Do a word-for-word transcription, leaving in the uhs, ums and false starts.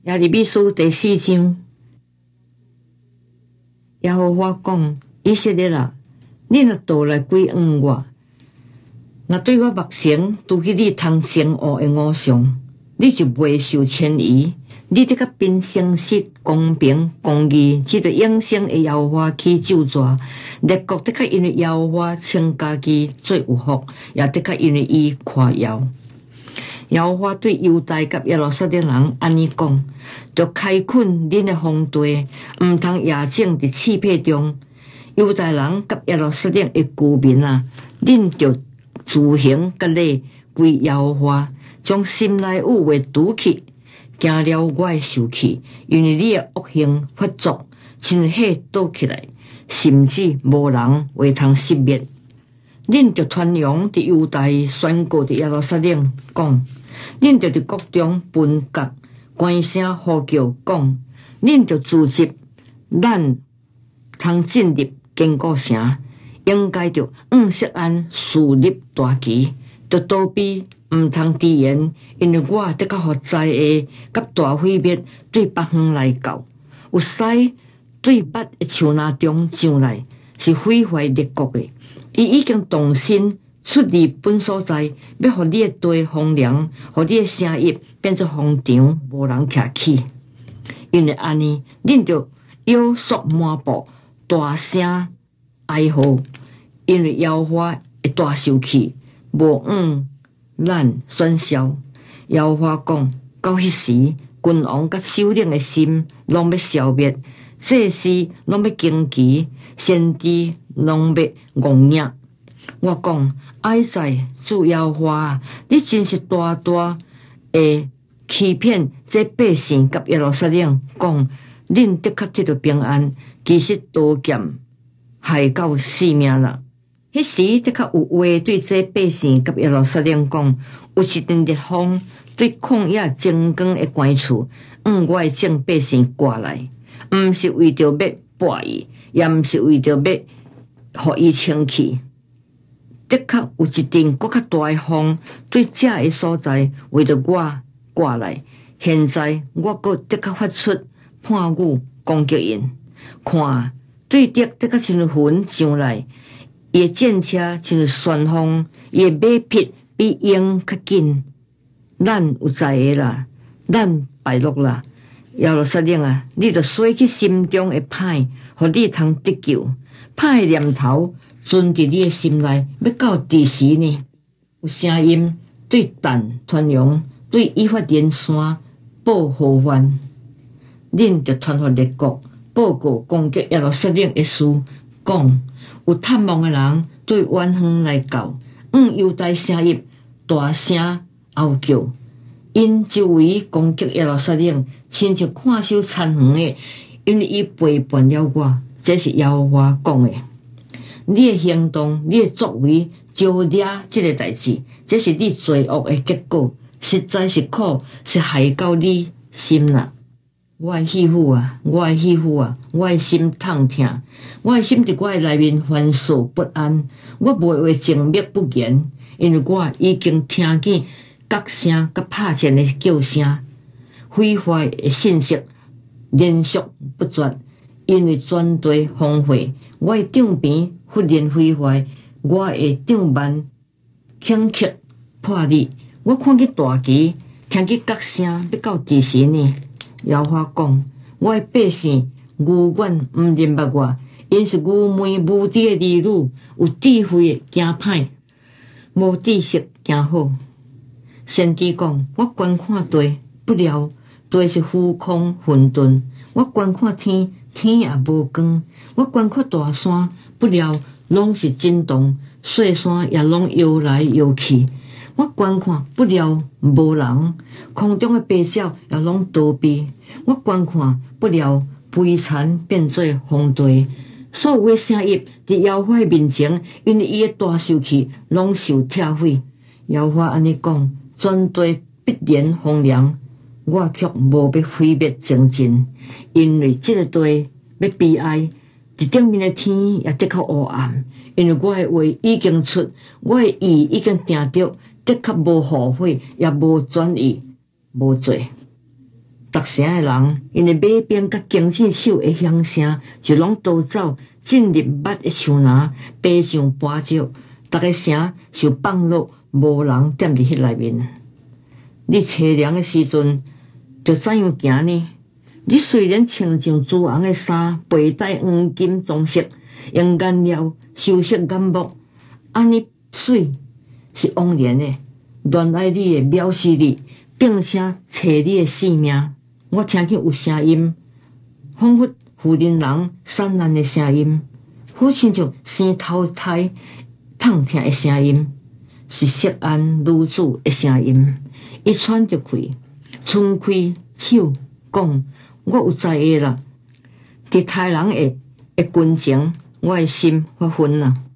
耶利米书第四章，耶和华讲：以色列啊，你若倒来归向我，若对我目前拄去你通生恶的偶像，你就袂受迁移。你得甲凭诚实、公平、公义，即个永生的耶和华去咒詛。列国得甲因为耶和华称家己做有福，也得甲因为伊夸耀。耶和华对犹大甲耶路撒冷人安尼讲：着开垦恁的荒地，毋通野种伫刺配中。犹大人甲耶路撒冷的居民啊，恁着自行甲礼归耶和华，将心内有话拄去。惊了我的受气，因为你的恶行发作，亲血倒起来，甚至无人会通熄灭。恁着传扬伫犹大宣告伫耶路撒冷讲，恁着伫国中分隔，关声呼叫讲，恁着组织，咱通进入坚固城，应该着按锡安树立大旗，着躲避。毋通直言，因为我得较互灾下甲大毁灭对北方来到，有使对捌的树林中上来，是毁坏列国的。伊已经动身出离本所在，要互你的地荒凉，互你的城邑变作荒场，无人徛起。因为安尼，恁着腰束满布，大声哀嚎，因为耶和华会大受气，无嗯。咱宣召，耶和华讲：到迄时，君王甲首领的心拢要消灭，祭司拢要惊奇，先知拢要戆硬。我讲：哀哉，主耶和华，你真是大大会欺骗这百姓甲耶路撒冷，讲恁的确得到平安，其实刀剑害到性命啦。迄时的确有话对这百姓甲耶路撒冷讲，有一阵烈风对旷野精光的关厝，向我的众百姓刮来，毋是为着要败伊，也毋是为着要互伊清气。的确有一阵搁较大的风对这个所在为着我刮来，现在我搁的确发出判语攻击因，看对敌的确像云上来。伊的战车像旋风，伊的马匹比鹰较紧。咱有知个啦，咱败落啦。耶路撒冷啊，你着洗去心中的歹，互你通得救。歹的念头存伫你的心内，要到第时呢？有声音对但传扬，对以法莲山报呼唤。恁着传互列国报告攻击耶路撒冷的事，讲。有探望的人对远方来到，向犹大城邑大声嚎叫，因周围攻击耶路撒冷，亲像看守残垣的，因为伊背叛了我。这是耶和华讲的。你的行动，你的作为，招惹这个代志，这是你罪恶的结果，实在是苦，是害到你心啦。我的媳妇啊，我的媳妇啊，我的心痛痛，我的心伫我的内面烦躁不安。我袂话静默不言，因为我已经听见角声甲拍钱的叫声，毁坏的信息连续不绝。因为全地荒废，我的帐边忽然毁坏，我的帐幔顷刻破裂。我看见大旗，听见角声，要到第时呢？耶和华讲：我的百姓愚顽毋认捌我，因是愚昧无知的儿女，有智慧的惊歹，无知识惊好。先知讲：我观看地，不料地是虚空混沌；我观看天，天也无光；我观看大山，不料拢是震动，细山也拢摇来摇去。我观看，不料无人；空中的飞鸟也拢逃避。我观看，不料悲惨变做荒地。所有的声音伫耶和华面前，因为伊的大受气，拢受拆毁。耶和华安尼讲：全地必然荒凉，我却无要毁灭精进，因为这个地要悲哀。伫顶面的天也的确黑暗，因为我的话已经出，我的意已经定着。的确无后悔，也无转移，无罪。 逐城诶人，因诶马鞭甲弓箭手诶响声，就拢逃走，进入捌诶树林，爬上搬石，逐个城就放落，无人踮伫迄内面。你凄凉诶时阵，着怎样行呢？你虽然穿上朱红诶衫，背带黄金装饰，用颜料修饰眼目，安尼水是枉然诶。恋爱你诶藐视你，并且找你诶性命。我听见有声音，仿佛妇人人散难诶声音，好亲像生头胎痛疼诶声音，是涉案女子诶声音。伊喘着气，伸开手讲：“我有知影啦，伫杀人诶诶军前，我诶心发昏啦。”